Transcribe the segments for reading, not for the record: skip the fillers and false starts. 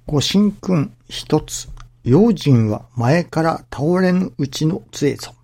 ご神君一つ、用心は前から倒れぬうちの杖ぞ。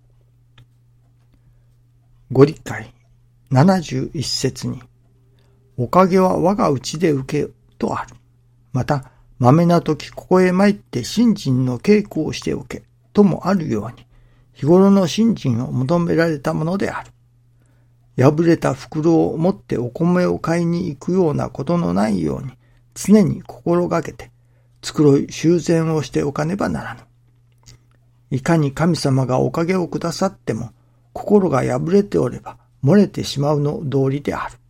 ご理解71節に、おかげは我がうちで受けとある。また、まめな時ここへ参って信心の稽古をしておけともあるように、日頃の信心を求められたものである。破れた袋を持ってお米を買いに行くようなことのないように、常に心がけて、繕い修繕をしておかねばならぬ。いかに神様がおかげをくださっても、心が破れておれば漏れてしまうの道理である。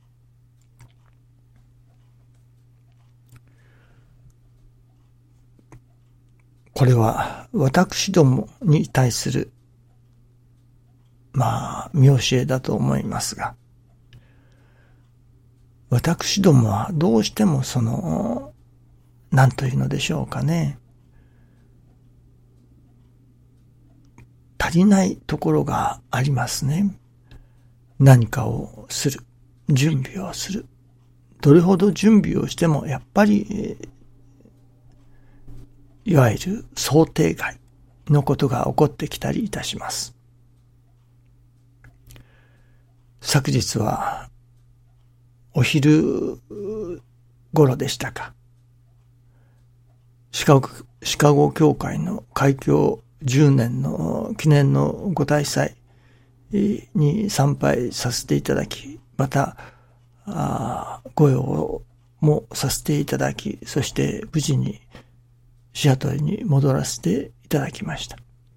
これは私どもに対する見教えだと思いますが、私どもはどうしても何というのでしょうかね。足りないところがありますね。何かをする。準備をする。どれほど準備をしてもやっぱり、いわゆる想定外のことが起こってきたりいたします。昨日はお昼頃でしたか。シカゴ教会の開教10年の記念のご大祭に参拝させていただき、またご用もさせていただき、そして無事にシアトルに戻らせていただきました。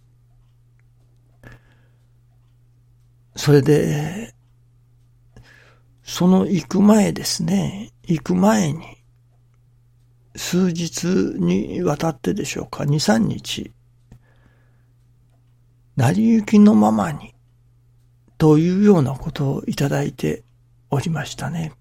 それで行く前ですね、行く前に数日にわたってでしょうか、2、3日、成り行きのままにというようなことをいただいておりましたね。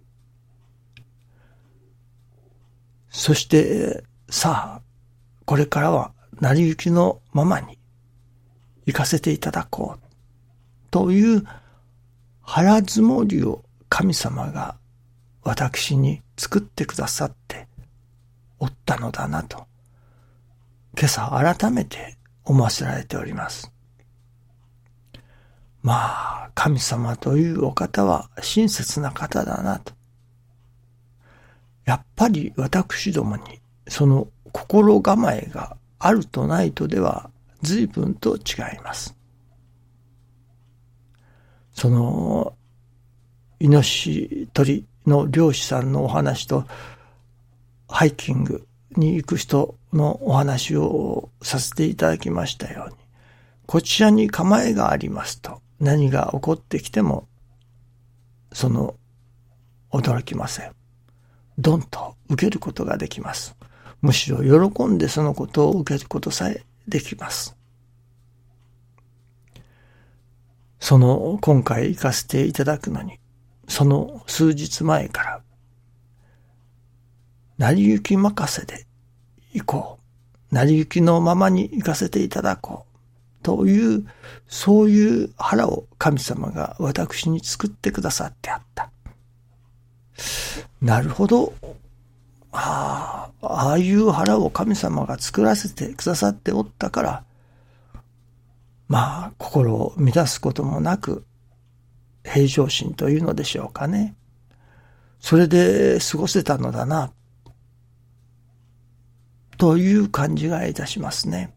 そしてさあ、これからは成り行きのままに行かせていただこうという腹積もりを神様が私に作ってくださっておったのだなと、今朝改めて思わせられております。神様というお方は親切な方だなと。やっぱり私どもにその心構えがあるとないとでは随分と違います。イノシシ鳥の漁師さんのお話とハイキングに行く人のお話をさせていただきましたように、こちらに構えがありますと何が起こってきても驚きません。ドンと受けることができます。むしろ喜んでそのことを受けることさえできます。今回行かせていただくのに、その数日前から成り行き任せで行こう、成り行きのままに行かせていただこうという、そういう腹を神様が私に作ってくださってあった。なるほど。ああいう腹を神様が作らせてくださっておったから、心を乱すこともなく平常心というのでしょうかね。それで過ごせたのだなという感じがいたしますね。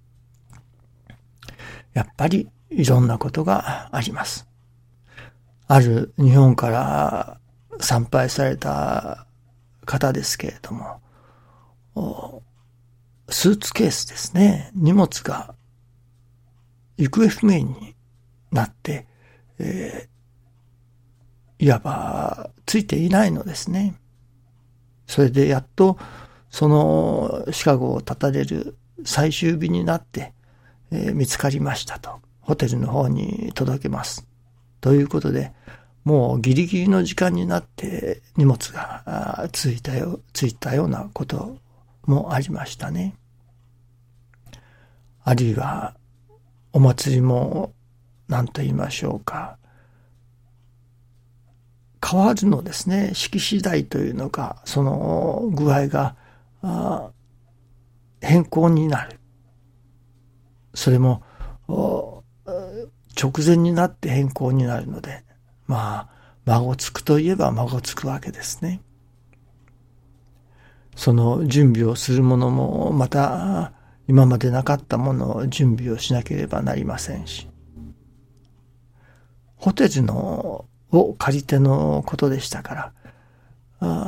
やっぱりいろんなことがあります。ある日本から参拝された方ですけれども、スーツケースですね、荷物が行方不明になって、いわばついていないのですね。それでやっとシカゴを立たれる最終日になって、見つかりましたと、ホテルの方に届けますということで、もうギリギリの時間になって荷物がついたようなこともありましたね。あるいはお祭りも何と言いましょうか、変わるのですね。式次第というのか、その具合が変更になる。それも直前になって変更になるので、孫つくといえば孫つくわけですね。その準備をするものもまた今までなかったものを準備をしなければなりませんし、ホテルを借りてのことでしたから、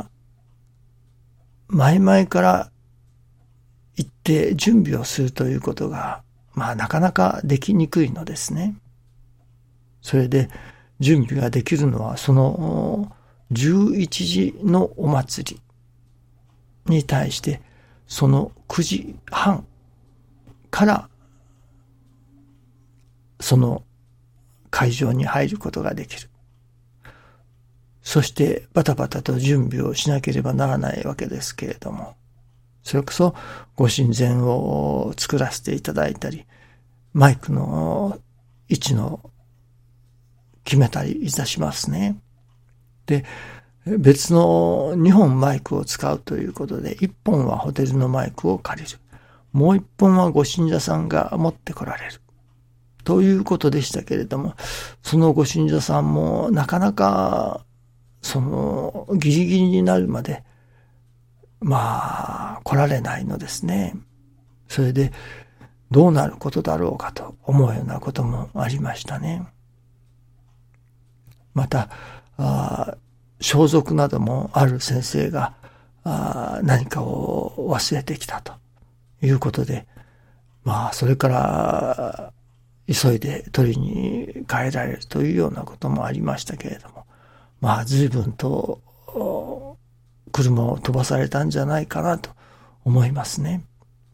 前々から行って準備をするということが、なかなかできにくいのですね。それで準備ができるのはその11時のお祭りに対してその9時半からその会場に入ることができる。そしてバタバタと準備をしなければならないわけですけれども、それこそご神前を作らせていただいたり、マイクの位置の決めたりいたしますね。で、別の2本マイクを使うということで、1本はホテルのマイクを借りる。もう1本はご信者さんが持ってこられる。ということでしたけれども、そのご信者さんもなかなかそのギリギリになるまで来られないのですね。それでどうなることだろうかと思うようなこともありましたね。また装束などもある先生が何かを忘れてきたということで、それから急いで取りに帰られるというようなこともありましたけれども、随分と車を飛ばされたんじゃないかなと思いますね。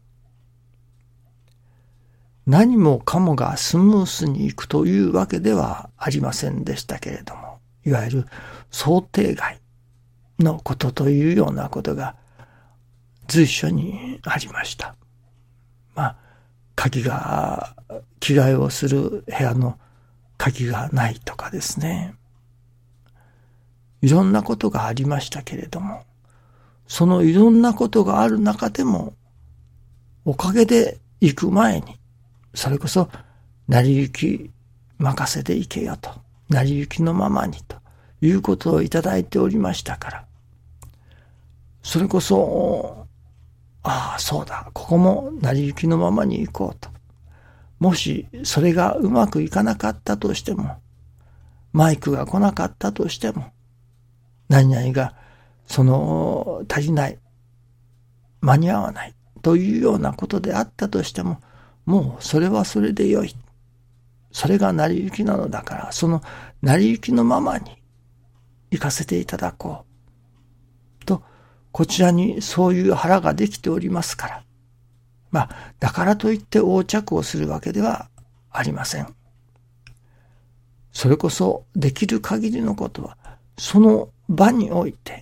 何もかもがスムースにいくというわけではありませんでしたけれども、いわゆる想定外のことというようなことが随所にありました。鍵が、着替えをする部屋の鍵がないとかですね。いろんなことがありましたけれども、そのいろんなことがある中でも、おかげで行く前に、それこそ成り行き任せで行けよと、成り行きのままにということをいただいておりましたから、それこそそうだ、ここも成り行きのままに行こうと。もしそれがうまくいかなかったとしても、マイクが来なかったとしても、何々がその足りない、間に合わないというようなことであったとしても、もうそれはそれでよい。それが成り行きなのだから、その成り行きのままに行かせていただこう。と、こちらにそういう腹ができておりますから。だからといって横着をするわけではありません。それこそできる限りのことは、その場において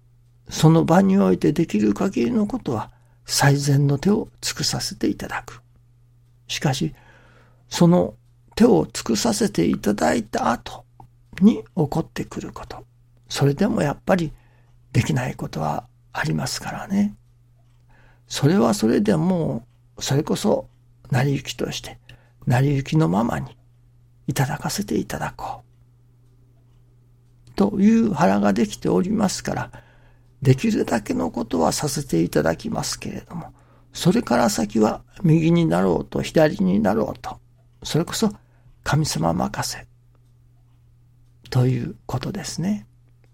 できる限りのことは最善の手を尽くさせていただく。しかし、その手を尽くさせていただいた後に起こってくること。それでもやっぱりできないことはありますからね。それはそれでもう、それこそ成り行きとして、成り行きのままにいただかせていただこう。という腹ができておりますから、できるだけのことはさせていただきますけれども、それから先は右になろうと左になろうと、それこそ神様任せということですね。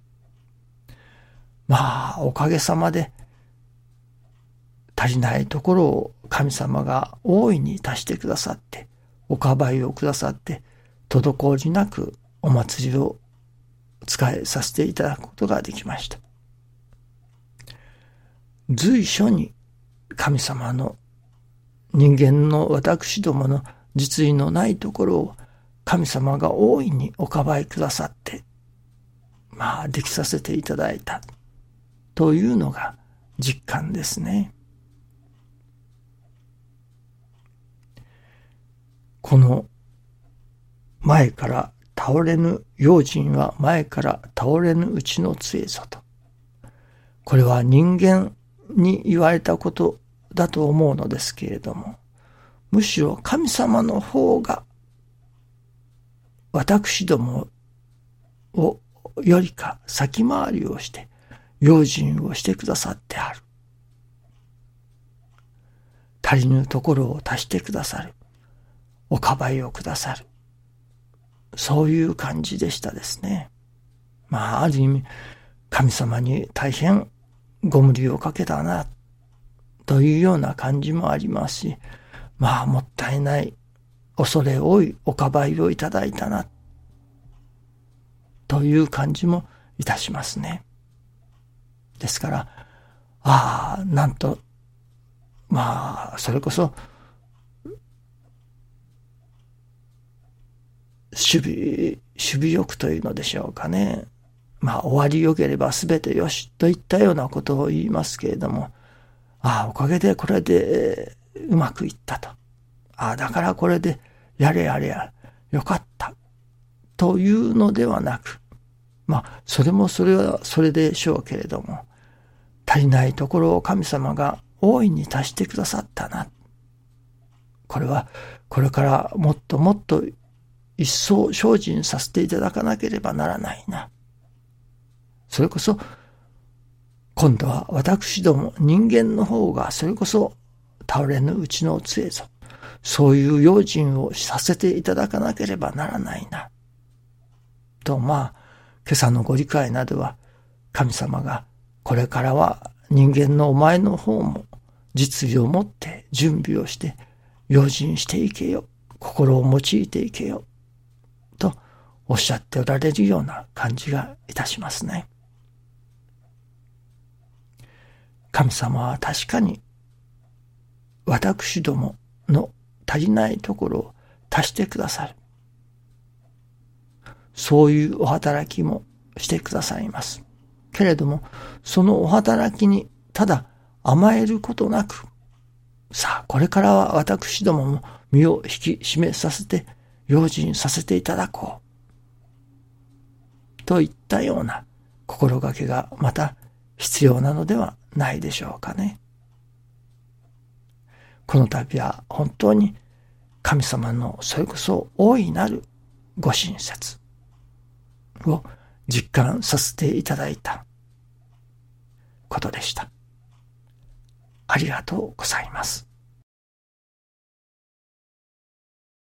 おかげさまで足りないところを神様が大いに足してくださって、おかばいをくださって、滞りなくお祭りを使えさせていただくことができました。随所に神様の人間の私どもの実意のないところを神様が大いにおかばいくださって、できさせていただいたというのが実感ですね。この前から倒れぬ用心は前から倒れぬうちの杖ぞと。これは人間に言われたことだと思うのですけれども、むしろ神様の方が私どもをよりか先回りをして用心をしてくださってある。足りぬところを足してくださる。おかばいをくださる。そういう感じでしたですね。ある意味、神様に大変ご無理をかけたな、というような感じもありますし、もったいない、恐れ多いおかばいをいただいたな、という感じもいたしますね。ですから、なんと、それこそ、守備欲というのでしょうかね。終わりよければすべてよしといったようなことを言いますけれども、おかげでこれでうまくいったと。だからこれでやれよかったというのではなく、それはそれでしょうけれども、足りないところを神様が大いに足してくださったな。これはこれからもっともっと一層精進させていただかなければならないな。それこそ今度は私ども人間の方がそれこそ倒れぬうちの杖ぞ。そういう用心をさせていただかなければならないな。と今朝のご理解などは神様がこれからは人間のお前の方も実利を持って準備をして用心していけよ。心を用いていけよ。とおっしゃっておられるような感じがいたしますね。神様は確かに私どもの足りないところを足してくださる。そういうお働きもしてくださいます。けれども、そのお働きにただ甘えることなく、これからは私どもも身を引き締めさせて、用心させていただこう。といったような心がけがまた必要なのではないでしょうかね。この度は本当に神様のそれこそ大いなるご親切を実感させていただいたことでした。ありがとうございます。